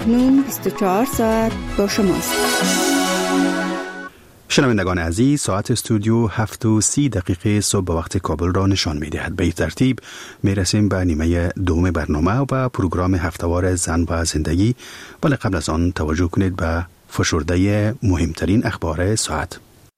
اکنون 24 ساعت با شماست. شنوندگان عزیز، ساعت استودیو 7:30 صبح به وقت کابل را نشان می‌دهد. به این ترتیب میرسیم به نیمه دوم برنامه و پروگرام هفتهوار زن و زندگی، ولی قبل از آن توجه کنید به فشرده مهمترین اخبار ساعت.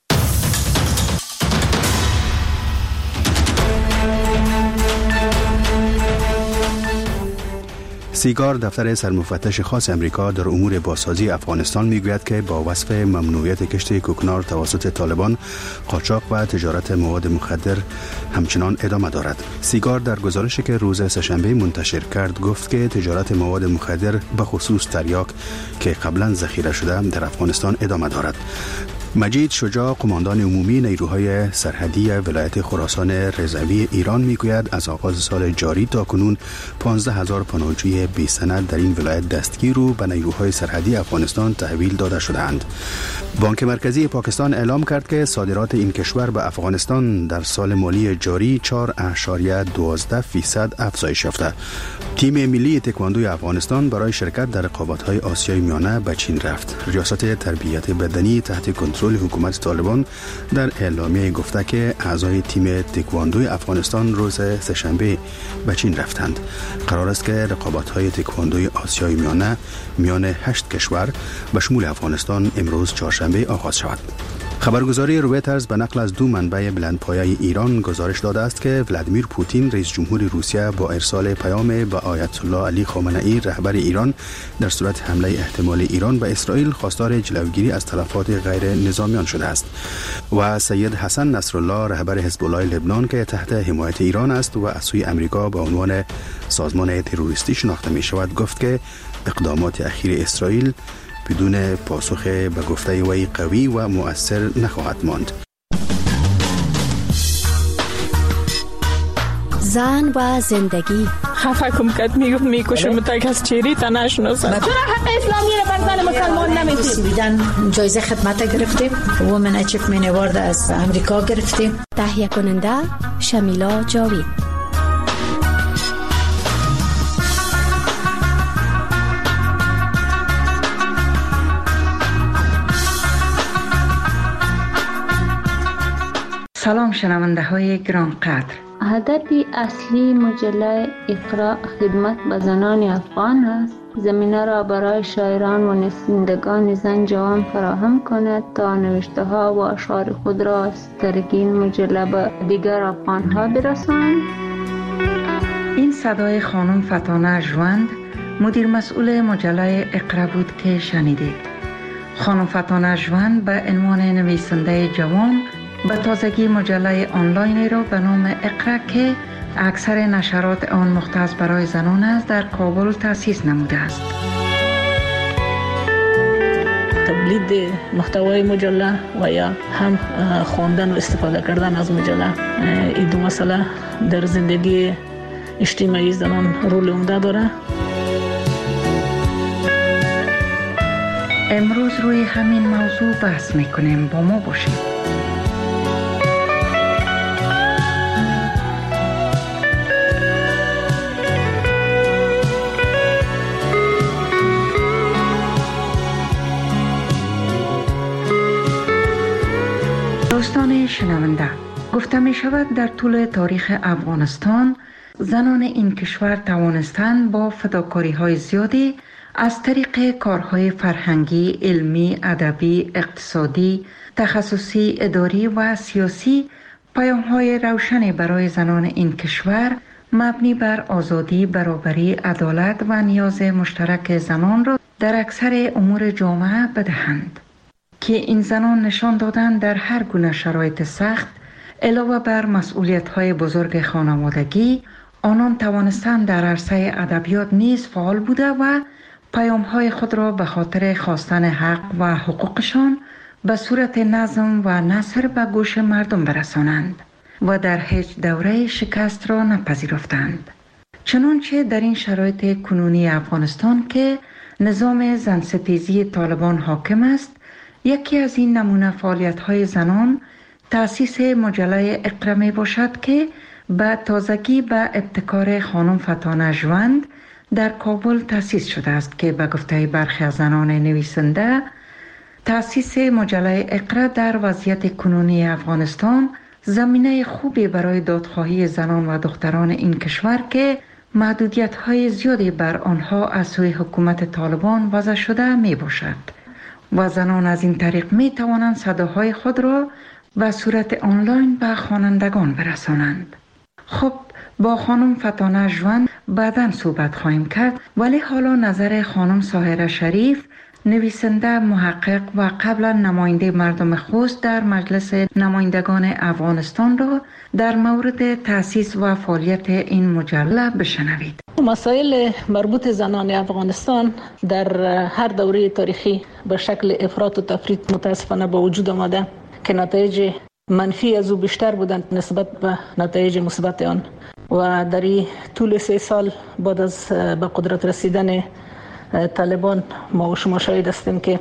سیگار دفتر سرمفتش خاص امریکا در امور بازسازی افغانستان میگوید که با وصف ممنوعیت کشت کوکنار توسط طالبان، قاچاق و تجارت مواد مخدر همچنان ادامه دارد. سیگار در گزارشی که روز سه‌شنبه منتشر کرد گفت که تجارت مواد مخدر به خصوص تریاک که قبلا ذخیره شده در افغانستان ادامه دارد. مجید شجاع، قماندان عمومی نیروهای سرحدی ولایت خراسان رضوی ایران میگوید از آغاز سال جاری تا کنون 15,000 پناهجوی بی سند در این ولایت دستگیر و به نیروهای سرحدی افغانستان تحویل داده شدند. بانک مرکزی پاکستان اعلام کرد که صادرات این کشور به افغانستان در سال مالی جاری 4.12% افزایش یافته. تیم ملی تکواندوی افغانستان برای شرکت در رقابت‌های آسیای میانه به چین رفت. ریاست تربیت بدنی تحت کنترل حکومت طالبان در اعلامیه گفته که اعضای تیم تکواندوی افغانستان روز سه‌شنبه به چین رفتند. قرار است که رقابت‌های تکواندوی آسیای میانه میان 8 کشور به شمول افغانستان امروز چهارشنبه آغاز شود. خبرگزاری رویترز به نقل از دو منبع بلندپایه ایران گزارش داده است که ولادیمیر پوتین رئیس جمهور روسیه با ارسال پیام به آیت الله علی خامنه‌ای رهبر ایران در صورت حمله احتمال ایران به اسرائیل خواستار جلوگیری از تلفات غیر نظامیان شده است. و سید حسن نصرالله رهبر حزب الله لبنان که تحت حمایت ایران است و از سوی امریکا به عنوان سازمان تروریستی شناخته می شود گفت که اقدامات اخیر اسرائیل بدون پاسخ به گفته وی قوی و مؤثر نخواهد ماند. زن و زندگی. خفه کم کد میکشم تا کس چیری تا نشناسم. چرا حق اسلامی رو بر زن مسلمان نمیدید؟ بیدن جایزه خدمت گرفتیم، وومن اچیومنت اوارد از امریکا گرفتیم. تهیه کننده شمیلا جاوید. سلام شنونده های گرانقدر. هدف اصلی مجله اقرا خدمت به زنان افغان است. زمینه را برای شاعران و نویسندگان زن جوان فراهم کند تا نوشته ها و اشعار خود را از طریق این مجله به دیگر افغان ها برسانند. این صدای خانم فتانه ژوند، مدیر مسئول مجله اقرا بود که شنیدید. خانم فتانه ژوند به عنوان نویسنده جوان به تازگی مجله آنلاینی را به نام اقرا که اکثر نشرات آن مختص برای زنان است در کابل تأسیس نموده است. تولید محتوای مجله و یا هم خواندن و استفاده کردن از مجله، این دو مسئله در زندگی اجتماعی زنان رول عمده داره. امروز روی همین موضوع بحث میکنیم، با ما باشید. دوستان شنونده، گفته می شود در طول تاریخ افغانستان زنان این کشور توانستند با فداکاری های زیادی از طریق کارهای فرهنگی، علمی، ادبی، اقتصادی، تخصصی، اداری و سیاسی پیام های روشنی برای زنان این کشور مبنی بر آزادی، برابری، عدالت و نیاز مشترک زنان را در اکثر امور جامعه بدهند که این زنان نشان دادند در هر گونه شرایط سخت علاوه بر مسئولیت‌های بزرگ خانوادگی، آنان توانستند در عرصه ادبیات نیز فعال بوده و پیام‌های خود را به خاطر خواستن حق و حقوقشان به صورت نظم و نثر به گوش مردم برسانند و در هیچ دوره شکست را نپذیرفتند. چنانچه در این شرایط کنونی افغانستان که نظام زنستیزی طالبان حاکم است، یکی از این نمونه فعالیت‌های زنان تأسیس مجله اقرا می باشد که به تازگی به ابتکار خانم فتانه ژوند در کابل تأسیس شده است که به گفته برخی از زنان نویسنده تأسیس مجله اقرا در وضعیت کنونی افغانستان زمینه خوبی برای دادخواهی زنان و دختران این کشور که محدودیت‌های زیادی بر آنها از سوی حکومت طالبان وضع شده می باشد و زنان از این طریق می توانند صداهای خود را به صورت آنلاین به خوانندگان برسانند. خب با خانم فتانه جوان بعداً صحبت خواهیم کرد، ولی حالا نظر خانم ساحره شریف، نویسنده، محقق و قبلا نماینده مردم خوست در مجلس نمایندگان افغانستان را در مورد تأسیس و فعالیت این مجله بشنوید. مسائل مربوط زنان افغانستان در هر دوره تاریخی به شکل افراط و تفریط متاسفانه به وجود آمده که نتایج منفی از او بیشتر بودند نسبت به نتایج مثبت آن و در طول 3 سال بعد از به قدرت رسیدن طالبان ما و شما شاهد هستیم که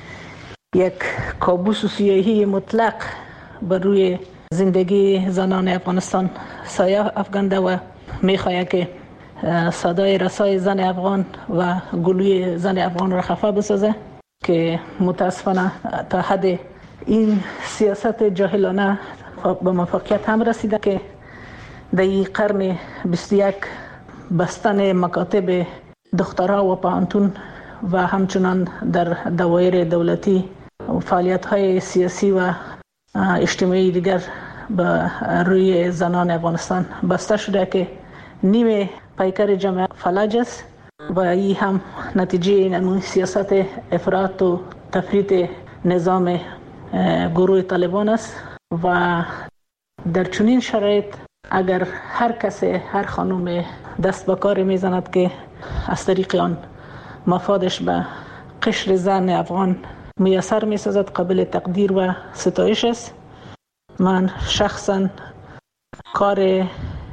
یک کابوس سیاهی مطلق بر روی زندگی زنان افغانستان سایه افکنده و میخواهد که صدای رسای زن افغان و گلوی زن افغان را خفه بسازه که متاسفانه تا حد این سیاست جاهلانه به موفقیت هم رسیده که در این قرن 21 بستن مکاتب دخترها و پانتون و همچنان در دوایر دولتی فعالیت‌های سیاسی و اجتماعی دیگر به روی زنان افغانستان بسته شده که نیمه پیکر جمع فلج است و این هم نتیجه این سیاست افراط و تفریط نظام گروه طالبان است و در چنین شرایط اگر هر کسی هر خانم دست به کار میزند که از طریق آن مفادش به قشر زن افغان میسر میسازد قابل تقدیر و ستایش است. من شخصا کار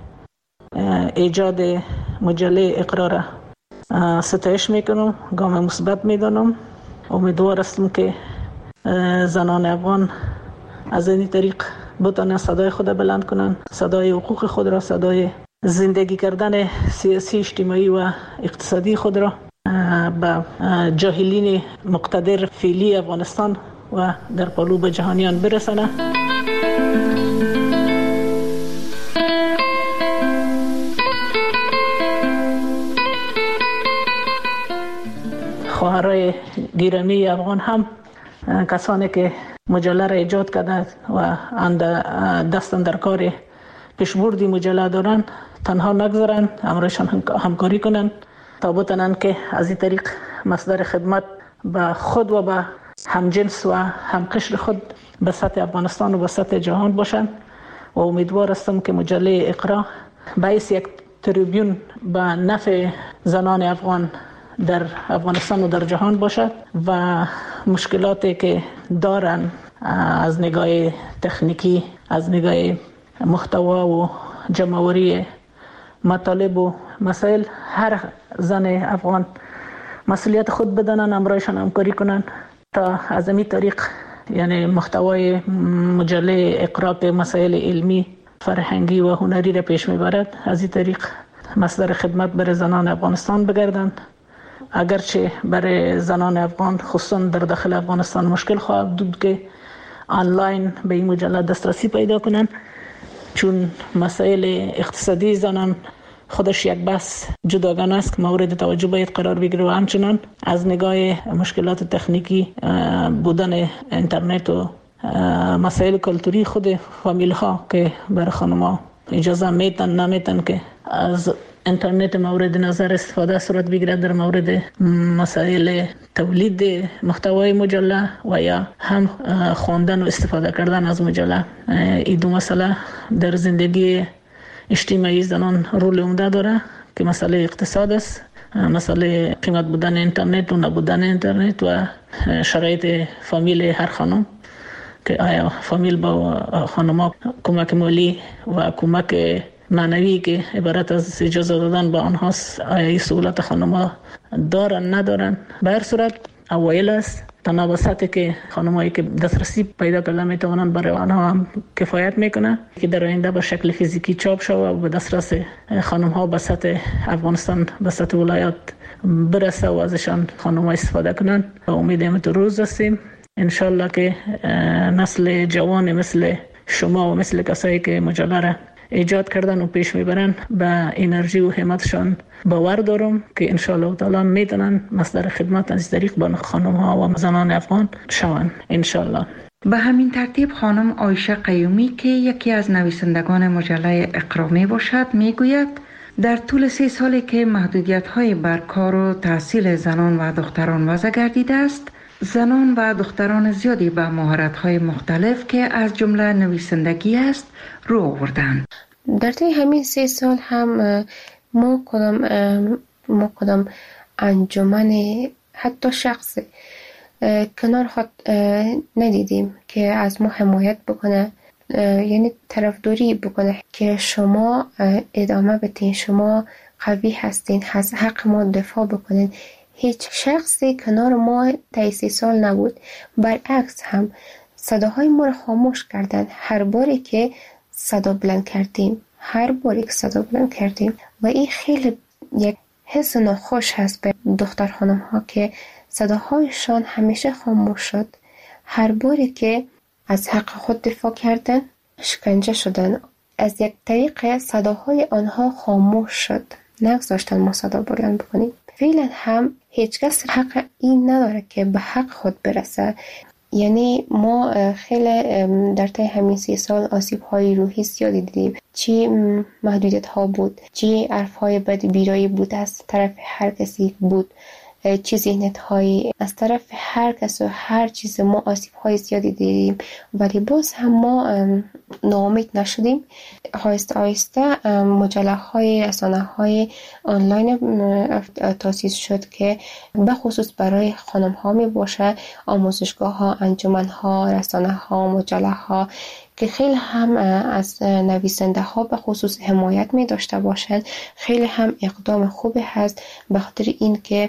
ایجاد مجله اقرا را ستایش میکنم، گام مثبت میدانم. امیدوار هستم که زنان افغان از این طریق بتوانند صدای خود بلند کنند، صدای حقوق خود را، صدای زندگی کردن سیاسی، اجتماعی و اقتصادی خود را به جاهلین مقتدر فعلی افغانستان و در پالو به جهانیان برسانه. خواهرای گرامی افغان هم کسانی که مجله را ایجاد کرده و دستن در کار پیشبردی مجله دارن تنها نگذارن، همراهشان همکاری کنن تا بتونن که از این طریق مصدر خدمت به خود و به همجنس و همقشر خود به سطح افغانستان و به سطح جهان باشن و امیدوار هستم که مجله اقرا باعث یک تریبیون به نفع زنان افغان در افغانستان و در جهان باشد و مشکلاتی که دارن از نگاه تکنیکی، از نگاه محتوا و جمع‌آوری مطالب و مسائل هر زن افغان مسئولیت خود بدانن، همراهشان همکاری کنن تا از این طریق یعنی محتوای مجله اقرا به مسائل علمی، فرهنگی و هنری را پیش میبرد، از این طریق مصدر خدمت برای زنان افغانستان بگردند. اگرچه برای زنان افغان خصوصا در داخل افغانستان مشکل خواهد بود که آنلاین به این مجله دسترسی پیدا کنند، چون مسائل اقتصادی زنان خودش یک بحث جداگانه است که مورد توجه باید قرار بگیره و همچنان از نگاه مشکلات تکنیکی بودن اینترنت و مسائل کلتوری خود فامیل ها که برای خانم‌ها اجازه میتن نمیتن که از اینترنت مورد نظر استفاده صورت بگیرد در مورد مسائل تولید محتوای مجله و یا هم خواندن و استفاده کردن از مجله. این دو مسئله در زندگی اجتماعی زنان رول عمده داره که مسئله اقتصاد است، مسئله قیمت بودن اینترنت و نبودن اینترنت و شرایط فامیل هر خانم که آیا فامیل با خانم‌ها کمک مالی و کمک معنوی که عبارت از اجازه دادن به آنهاست، آیا این سهولت خانم‌ها دارن ندارن. به هر صورت اوایل است تناساتی که خانمایی که دسترسی پیدا کردن میتونن برای آنها هم کفایت میکنه که در آینده به شکل فیزیکی چاپ شود و به دسترس خانم ها به سطح افغانستان، به سطح ولایات برسه و ازشان خانم ها استفاده کنن. امیدیم تو روز هستیم انشالله که نسل جوان مثل شما و مثل کسایی که مجله را ایجاد کردن و پیش میبرن به انرژی و همتشان باور دارم که انشالله تعالی میتونن مصدر خدمت از طریق به خانم ها و زنان افغان شوند انشالله. به همین ترتیب خانم عایشه قیومی که یکی از نویسندگان مجله اقرا می باشد میگوید در طول 3 سالی که محدودیت‌های بر کار و تحصیل زنان و دختران وضع گردیده است، زنان و دختران زیادی به مهارت‌های مختلف که از جمله نویسندگی است رو آوردند. در طی همین 3 سال هم ما کدام انجمن حتی شخص کنار خود ندیدیم که از ما حمایت بکنه، یعنی طرفداری بکنه که شما ادامه بدین، شما قوی هستین، از حق ما دفاع بکنین. هیچ شخصی کنار ما طی 3 سال نبود. برعکس هم صداهای ما رو خاموش کردن هر باری که صدا بلند کردیم و این خیلی یک حس ناخوش هست به دختر خانم ها که صداهایشان همیشه خاموش شد. هر باری که از حق خود دفاع کردن شکنجه شدن. از یک طریق صداهای آنها خاموش شد، نگذاشتن ما صدا بلند بکنیم. فعلا هم هیچ کس حق این نداره که به حق خود برسه. یعنی ما خیلی در طی همین 3 سال آسیب‌های روحی زیادی دیدیم. چی محدودیت ها بود، چی حرف‌های بد بیرایی بود از طرف هر کسی بود، چی ذهنیت های از طرف هر کس و هر چیز. ما آسیب های زیادی دیدیم ولی باز هم ما ناامید نشدیم. آهسته آهسته مجله های، رسانه های آنلاین تاسیس شد که به خصوص برای خانم ها می باشه. آموزشگاه ها، انجمن ها، رسانه ها، مجله ها که خیلی هم از نویسنده ها به خصوص حمایت می داشته باشند. خیلی هم اقدام خوبی هست به خاطر این که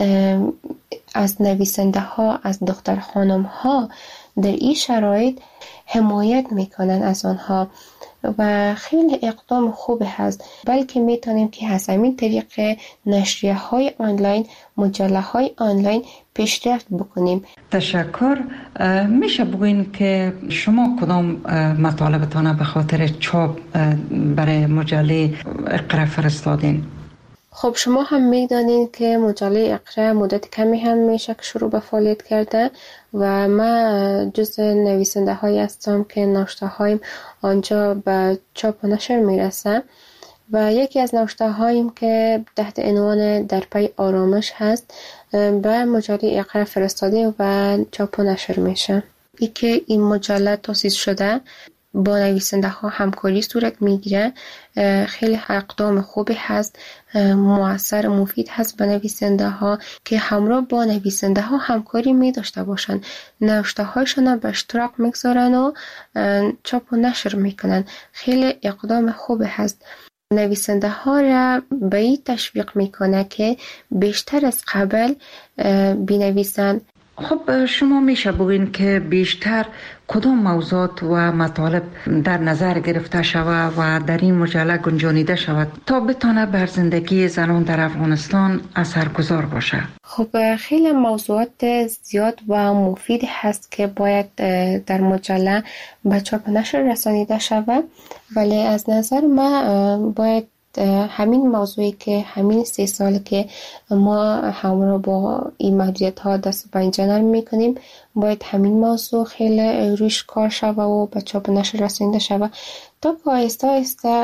از نویسنده ها، از دختر خانم ها در این شرایط حمایت میکنن از آنها و خیلی اقدام خوبی هست. بلکه میتونیم که از همین طریق نشریه های آنلاین، مجله های آنلاین پیشرفت بکنیم. تشکر. میشه بگوین که شما کدام مطالبتان به خاطر چاپ برای مجله اقرا فرستادین؟ خب شما هم میدانید که مجله اقرا مدت کمی هم میشه که شروع به فعالیت کرده و من جز نویسنده های هستم که نوشته هایم آنجا به چاپ و نشر میرسه و یکی از نوشته هایم که تحت عنوان در پی آرامش هست به مجله اقرا فرستاده و چاپ و نشر میشه. ای که این مجله تاسیس شده با نویسنده ها همکاری صورت میگیره. خیلی اقدام خوبی هست، مؤثر، مفید هست به نویسنده ها که همراه با نویسنده ها همکاری می داشته باشن، نوشته هایشون به اشتراک میگذارن و چاپ و نشر میکنن. خیلی اقدام خوبی هست. نویسنده ها را به این تشویق میکنه که بیشتر از قبل بنویسن. خب شما میشه بگین که بیشتر کدام موضوعات و مطالب در نظر گرفته شود و در این مجله گنجانیده شود تا بتونه بر زندگی زنان در افغانستان اثرگذار باشه؟ خب خیلی موضوعات زیاد و مفید هست که باید در مجله به چاپ نشر رسانیده شود، ولی از نظر من باید همین موضوعی که همین 3 سال که ما همراه با این محدودیت ها دست به انجام میکنیم باید همین موضوع خیلی روش کار شود و به چاپ نشر رسانیده شود تا که آهسته آهسته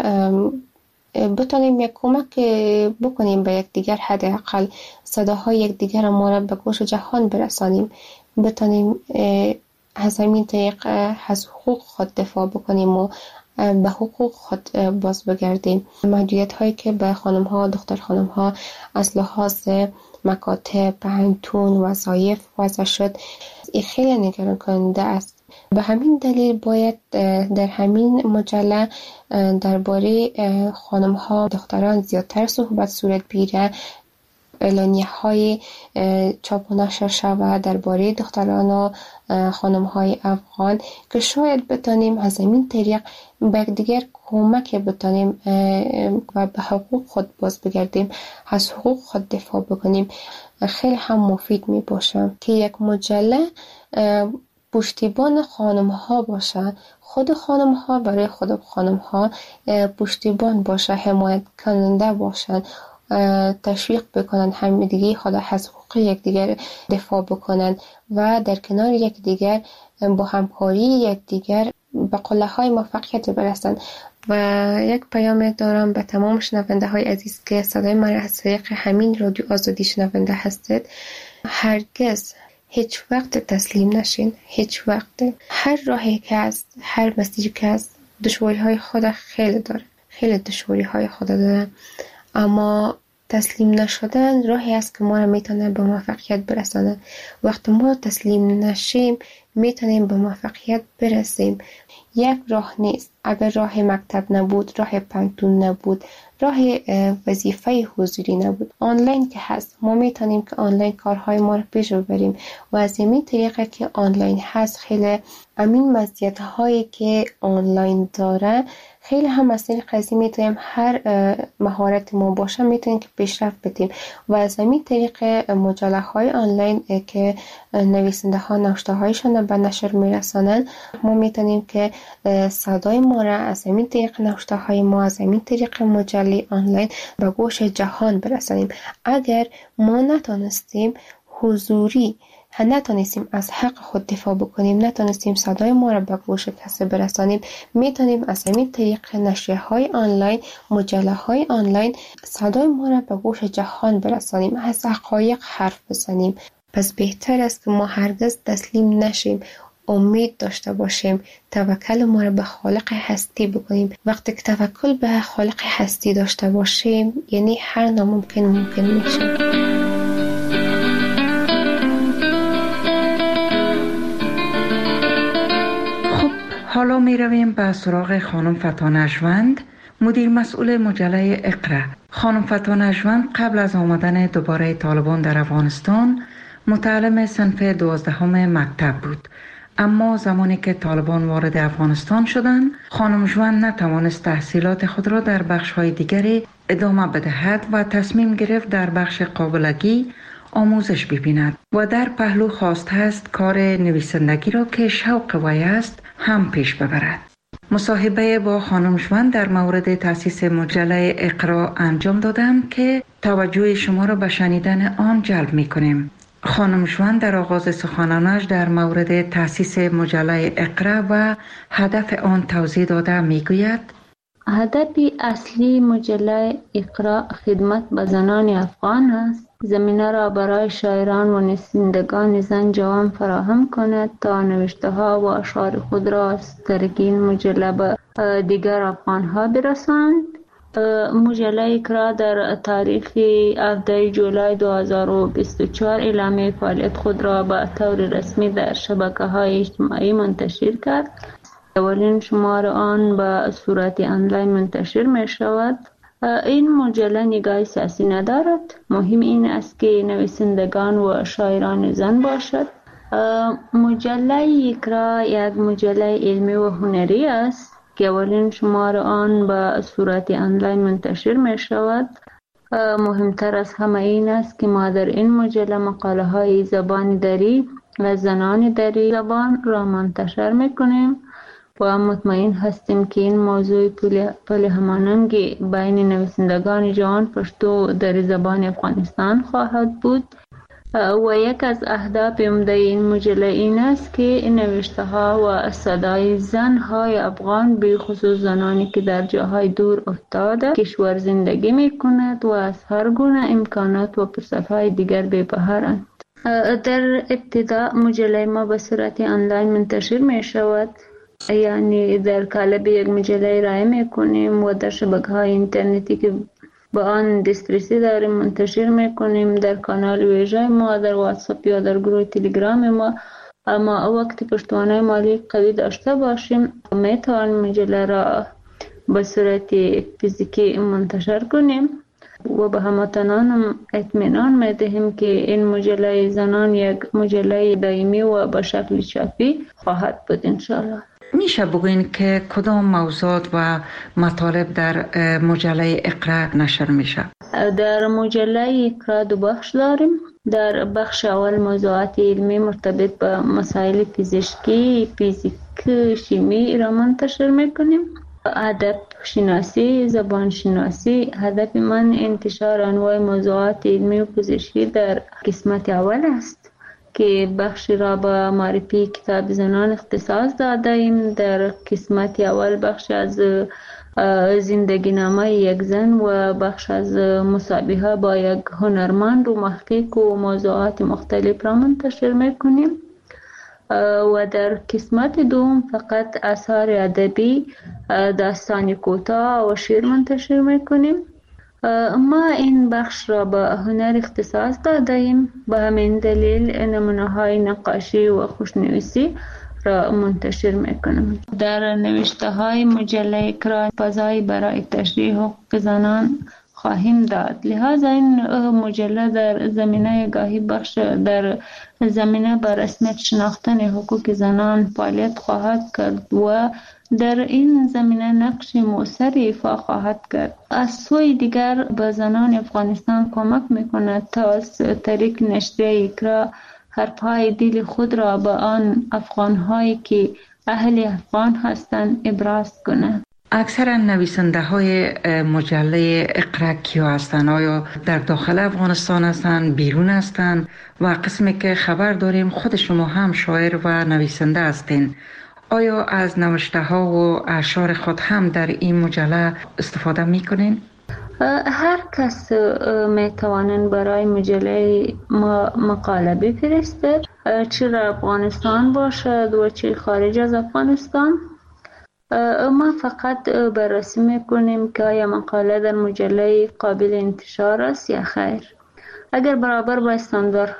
بتونیم یک کمک بکنیم به یکدیگر، حداقل صداهای یکدیگر ما را به گوش جهان برسانیم، بتونیم از همین طریق از حقوق خود دفاع بکنیم و به حقوق خود باز بگردیم. محدودیت هایی که به خانم ها، دختر خانم ها از لحاظ مکاتب، پانتون، وظایف وضع شد، این خیلی نگران کننده است. به همین دلیل باید در همین مجله درباره خانم ها، دختران زیادتر صحبت صورت بگیره. اعلانیه های چاپ و نشر شود درباره دختران و خانم های افغان که شاید بتانیم از این طریق به دیگر کمک بتانیم و به حقوق خود باز بگردیم، از حقوق خود دفاع بکنیم. خیلی هم مفید می باشه که یک مجله پشتیبان خانم ها باشه، خود خانم ها برای خود خانم ها پشتیبان باشه، حمایت کننده باشن، تشویق بکنن همدیگه خود از حقوق یکدیگر دفاع بکنن و در کنار یکدیگر با همکاری یکدیگر به قله های موفقیت برسن. و یک پیام دارم به تمام شنونده های عزیز که صدای من از طریق همین رادیو آزادی شنونده هستید. هرگز هیچ وقت تسلیم نشین، هیچ وقت. هر راهی که است، هر مسیری که است، دشواری های خود خیلی داره، خیلی دشواری های خود داره، اما تسلیم نشدن راهی است که ما را میتونه به موفقیت برسانه. وقتی ما تسلیم نشیم میتونیم به موفقیت برسیم. یک راه نیست. اگر راه مکتب نبود، راه پانتون نبود، راه وظیفه حضوری نبود، آنلاین که هست، ما میتونیم که آنلاین کارهای ما رو پیش ببریم و از این طریقه که آنلاین هست خیلی همین مزیت هایی که آنلاین داره خیلی هم از این قضیه میتونیم هر مهارت ما باشه میتونیم که پیشرفت بدیم و از همین طریق مجله های آنلاین که نویسنده ها نوشته هایشان به نشر میرسانند ما میتونیم که صدای ما را از همین طریق نوشته های ما از همین طریق مجله آنلاین به گوش جهان برسانیم. اگر ما نتونستیم حضوری نتونستیم از حق خود دفاع بکنیم، نتونستیم صدای ما را به گوش کسی برسانیم، میتونیم از همین طریق نشریه های آنلاین، مجله های آنلاین صدای ما را به گوش جهان برسانیم، از حقایق حرف بزنیم. پس بهتر است که ما هرگز تسلیم نشیم، امید داشته باشیم، توکل ما را به خالق هستی بکنیم. وقتی که توکل به خالق هستی داشته باشیم یعنی هر ناممکن ممکن میشه. حالا می رویم به سراغ خانم فتا نجوند، مدیر مسئول مجله اقرا. خانم فتا نجوند قبل از آمدن دوباره طالبان در افغانستان متعلم صنف 12 مکتب بود، اما زمانی که طالبان وارد افغانستان شدند خانم جوند نتوانست تحصیلات خود را در بخش‌های دیگری ادامه بدهد و تصمیم گرفت در بخش قابلگی آموزش ببیند و در پهلو خواست است کار نویسندگی را که شوق وی است هم پیش ببرد. مصاحبه با خانم جوند در مورد تأسیس مجله اقرا انجام دادم که توجه شما را به شنیدن آن جلب می کنیم. خانم جوند در آغاز سخنانش در مورد تأسیس مجله اقرا و هدف آن توضیح داده می گوید: هدف اصلی مجله اقرا خدمت به زنان افغان است. زمینه را برای شاعران و نویسندگان زن جوان فراهم کند تا نوشته ها و اشعار خود را از طریق این مجله به دیگر افغان ها برساند. مجله اقرا در تاریخ 17 جولای 2024 اعلامیه فعالیت خود را به طور رسمی در شبکه‌های اجتماعی منتشر کرد. اولین شماره آن به صورت آنلاین منتشر می شود. این مجله نگاه سیاسی ندارد. مهم این است که نویسندگان و شاعران زن باشد. مجله اقرا یک مجله علمی و هنری است که اولین شماره آن به صورت آنلاین منتشر می شود. مهمتر از همه این است که ما در این مجله مقاله های زبان دری و زنان دری زبان را منتشر می کنیم و مطمئن هستیم که این موضوع پل هماننگی بین نویسندگان جوان پشتو در زبان افغانستان خواهد بود و یک از اهداف عمده این مجله این است که نوشته ها و صدای زن های افغان به خصوص زنانی که در جاهای دور افتاده کشور زندگی می کند و از هر گونه امکانات و فرصت های دیگر بی بهرند. در ابتدا مجله ما به صورت آنلاین منتشر می شود، یعنی در قالب یک مجله ارائه میکنیم و در شبکه‌های اینترنتی که با آن دسترسی داریم منتشر میکنیم، در کانال ویژه ما، در واتساپ یا در گروه تلگرام ما. اما وقتی پشتوانه مالی قوی داشته باشیم میتوانیم مجله را به صورت فیزیکی منتشر کنیم. و به هموطنانم اطمینان می‌دهیم که این مجله زنان یک مجله دائمی و به شکل چاپی خواهد بود انشاءالله. میشه بگوین که کدام موضوعات و مطالب در مجله اقرا نشر میشه؟ در مجله اقرا دو بخش داریم. در بخش اول موضوعات علمی مرتبط به مسائل پزشکی، فیزیک، شیمی را منتشر میکنیم. ادب شناسی، زبان شناسی. هدف من انتشار انواع موضوعات علمی و پزشکی در قسمت اول است که بخش را به معرفی کتاب زنان اختصاص داده ایم. در قسمت اول بخش از زندگی نامه یک زن و بخش از مصاحبه با یک هنرمند و محقق و موضوعات مختلف را منتشر میکنیم. و در قسمت دوم فقط آثار ادبی، داستان کوتاه و شعر منتشر میکنیم. ما این بخش را به هنر اختصاص داده ایم. به همین دلیل نمونه های نقاشی و خوشنویسی را منتشر میکنم. در نوشته های مجله اقرا فضایی برای تشریح حقوق زنان خواهیم داد. لذا این مجله در زمینه گاهی بخش در زمینه بر رسمیت شناختن حقوق زنان فعالیت خواهد کرد و در این زمینه نقش مؤثر ایفا خواهد کرد. از سوی دیگر به زنان افغانستان کمک میکند تا از طریق نشریه اقرا حرفهای دل خود را به آن افغانهایی که اهل افغان هستند ابراز کنند. اکثر نویسنده های مجله اقرا کیا هستند؟ آیا در داخل افغانستان هستند، بیرون هستند؟ و قسمی که خبر داریم خود شما هم شاعر و نویسنده هستین. آیا از نوشته ها و اشعار خود هم در این مجله استفاده میکنین؟ هر کس میتوانند برای مجله مقاله بفرستد، چه در افغانستان باشد و چه خارج از افغانستان. ما فقط بررسی میکنیم که آیا مقاله در مجله قابل انتشار است یا خیر. اگر برابر با استاندارد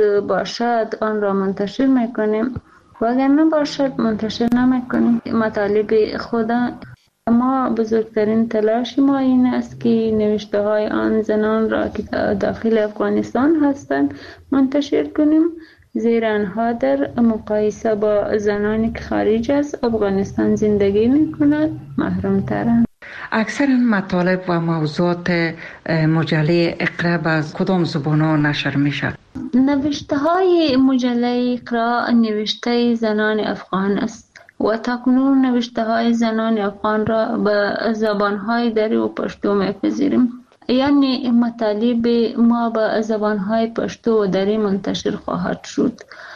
باشد آن را منتشر میکنیم و اگر نباشد منتشر نمیکنیم. مطالب خود ما بزرگترین تلاش ما این است که نوشته های آن زنان را که داخل افغانستان هستند منتشر کنیم، زیرا آنها در مقایسه با زنانی که خارج از افغانستان زندگی میکنند محروم ترند. اکثر مطالب و موضوعات مجله اقرا از کدام زبان‌ها نشر میشد؟ نوشته های مجله اقرا نوشته زنان افغان است و تاکنون نوشته های زنان افغان را به زبان‌های دری و پشتو میپذیریم. یعنی مطالب ما به زبان‌های پشتو و دری منتشر خواهد شد.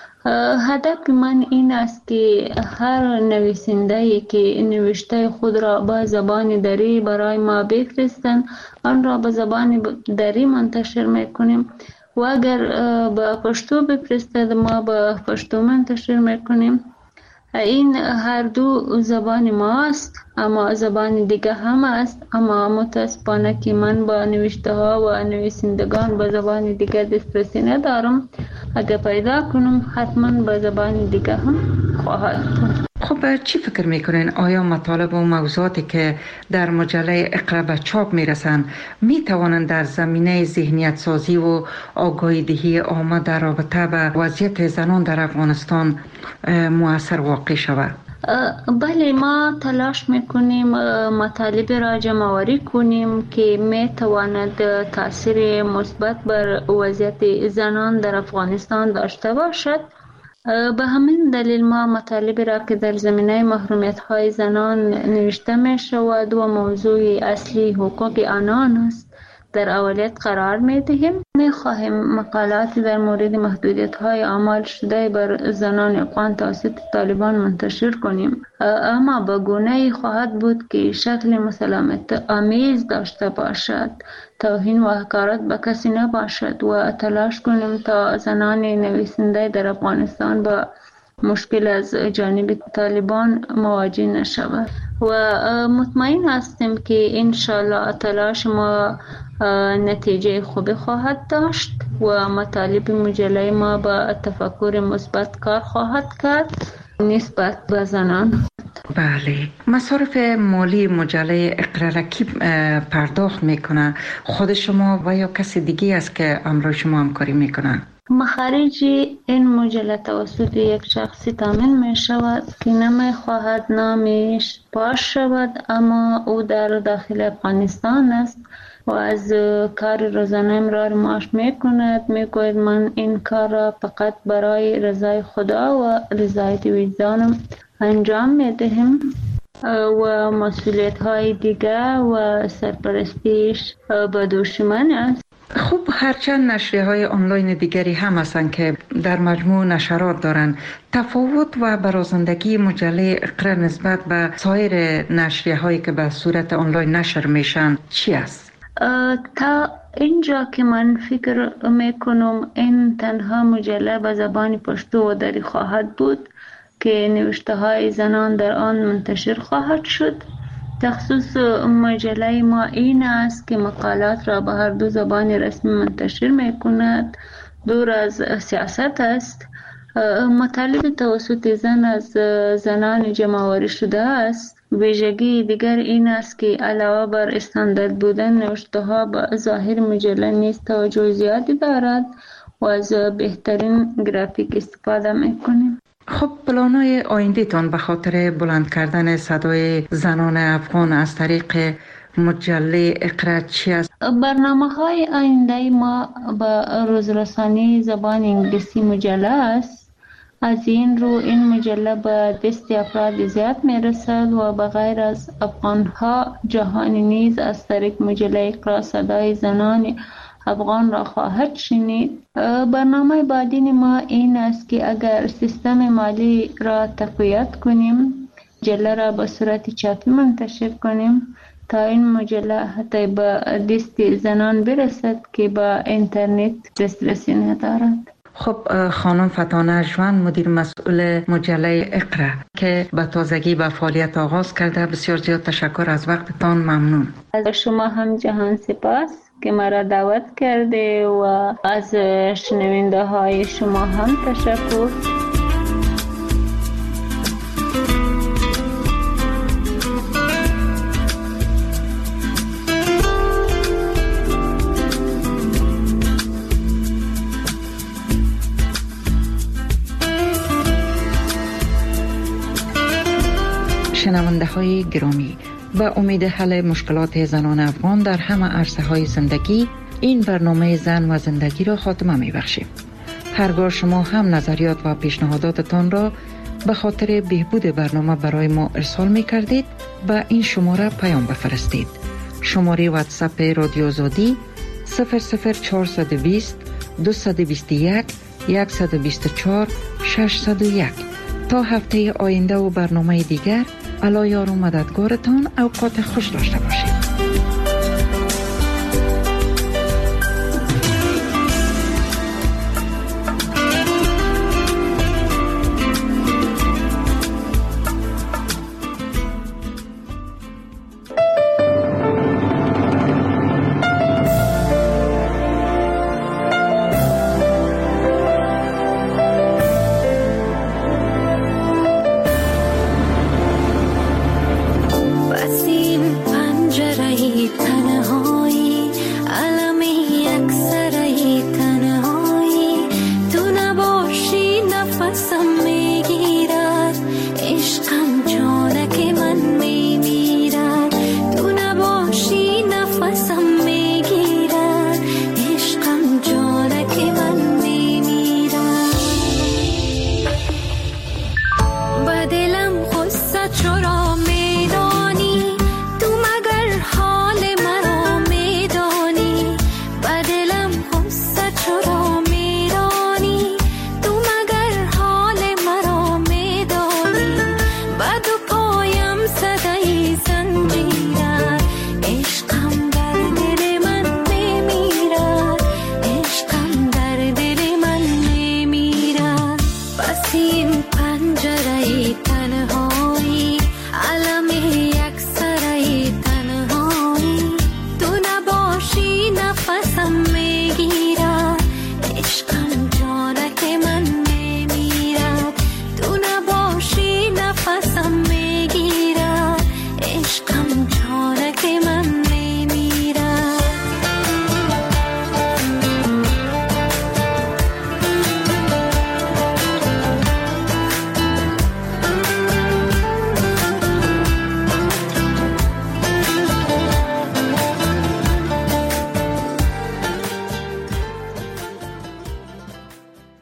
هدف من این است که هر نویسنده‌ای که نوشته خود را به زبان دری برای ما بفرستند آن را به زبان دری منتشر میکنیم و اگر به پشتو بفرستند ما به پشتو منتشر میکنیم. این هر دو زبان ما است، اما زبان دیگه هم است، اما متاسفانه که من با نوشته ها و نویسندگان به زبان دیگه دسترسی ندارم. اگر پیدا کنم حتما به زبان دیگه هم خواهد بود. خب چی فکر میکنین؟ آیا مطالب و موضوعاتی که در مجله اقرا به چاپ میرسن میتوانند در زمینه ذهنیت سازی و آگاهی دهی عامه در رابطه با وضعیت زنان در افغانستان مؤثر واقع شود؟ بله، ما تلاش میکنیم مطالب را جمع‌آوری کنیم که میتواند تاثیر مثبت بر وضعیت زنان در افغانستان داشته باشد. به همین دلیل ما مطالبی را که در زمینه محرومیت‌های زنان نوشته می شود و موضوع اصلی حقوق آنان است در اولویت قرار می دهیم. می خواهیم مقالات در مورد محدودیت‌های اعمال شده بر زنان افغان توسط طالبان منتشر کنیم، اما به گونه‌ای خواهد بود که شکل مسالمت آمیز داشته باشد، توهین و حقارت به کسی نباشد و تلاش کنیم تا زنان نویسنده در افغانستان با مشکل از جانب طالبان مواجه نشود و مطمئن هستیم که انشالله تلاش ما نتیجه خوبی خواهد داشت و مطالب مجله ما با تفکر مثبت کار خواهد کرد نسبت به زنان. بله، مصارف مالی مجله اقرا را کی پرداخت میکنه؟ خود شما و یا کسی دیگه است که همراه شما همکاری میکنه؟ مخارج این مجله توسط یک شخصی تامین می شود که نمی خواهد نامش پاش شود، اما او در داخل افغانستان است و از کار روزانه امرار معاش می کند. می گوید من این کار را فقط برای رضای خدا و رضایت وجدانم انجام می دهم و مسئولیت های دیگر و سرپرستیش به دوش من است. خب هرچند نشریه های آنلاین دیگری هم هستند که در مجموع نشرات دارند، تفاوت و برازندگی مجله اقرا نسبت به سایر نشریه هایی که به صورت آنلاین نشر میشن چی است؟ تا اینجا که من فکر میکنم این تنها مجله به زبان پشتو و دری خواهد بود که نوشته های زنان در آن منتشر خواهد شد. تخصص مجله ما این است که مقالات را به هر دو زبان رسمی منتشر می کند. دور از سیاست است. مطالب توسط زن از زنان جمع‌آوری شده است. ویژگی دیگر این است که علاوه بر استاندارد بودن نوشته ها به ظاهر مجله نیز توجه زیادی دارد و از بهترین گرافیک استفاده می کنیم. خب پلان‌های آینده تان به خاطر بلند کردن صدای زنان افغان از طریق مجله اقرا چی است؟ برنامه‌های آینده ما به روزرسانی زبان انگلیسی مجله است. از این رو این مجله به دست افراد زیاد میرسد و به غیر از افغان‌ها جهانی نیز از طریق مجله اقرا صدای زنان افغان را خواهد شنید. برنامه بعدی ما این است که اگر سیستم مالی را تقویت کنیم، مجله را به صورت چاپی منتشر کنیم تا این مجله حتی به دست زنان برسد که با اینترنت دسترسی ندارد. خب خانم فتانه جوان، مدیر مسئول مجله اقرا که به تازگی به فعالیت آغاز کرده، بسیار زیاد تشکر، از وقتتان ممنون. از شما هم جهان سپاس که مرا دعوت کرده و از شنونده های شما هم تشکر. شنونده های گرامی، به امید حل مشکلات زنان افغان در همه عرصه های زندگی، این برنامه زن و زندگی را خاتمه می بخشیم. هرگاه شما هم نظریات و پیشنهاداتتان را به خاطر بهبود برنامه برای ما ارسال می کردید، به این شماره پیام بفرستید. شماره واتساپ رادیو آزادی 00420 221 124 601. تا هفته آینده و برنامه دیگر، الله یار و مددگارتان. اوقات خوش داشته باشید.